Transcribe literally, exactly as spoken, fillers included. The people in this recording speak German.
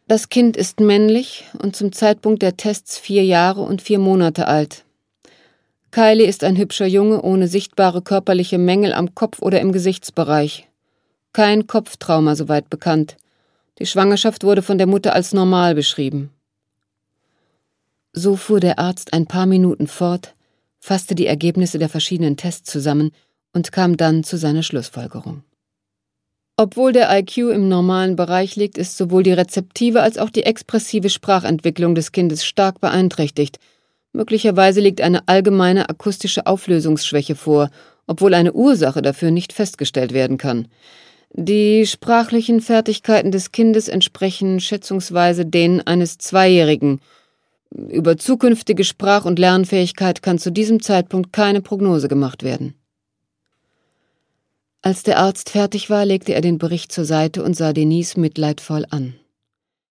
Das Kind ist männlich und zum Zeitpunkt der Tests vier Jahre und vier Monate alt. Kylie ist ein hübscher Junge ohne sichtbare körperliche Mängel am Kopf oder im Gesichtsbereich. Kein Kopftrauma, soweit bekannt. Die Schwangerschaft wurde von der Mutter als normal beschrieben. So fuhr der Arzt ein paar Minuten fort, fasste die Ergebnisse der verschiedenen Tests zusammen und kam dann zu seiner Schlussfolgerung. Obwohl der I Q im normalen Bereich liegt, ist sowohl die rezeptive als auch die expressive Sprachentwicklung des Kindes stark beeinträchtigt. Möglicherweise liegt eine allgemeine akustische Auflösungsschwäche vor, obwohl eine Ursache dafür nicht festgestellt werden kann. Die sprachlichen Fertigkeiten des Kindes entsprechen schätzungsweise denen eines Zweijährigen. Über zukünftige Sprach- und Lernfähigkeit kann zu diesem Zeitpunkt keine Prognose gemacht werden. Als der Arzt fertig war, legte er den Bericht zur Seite und sah Denise mitleidvoll an.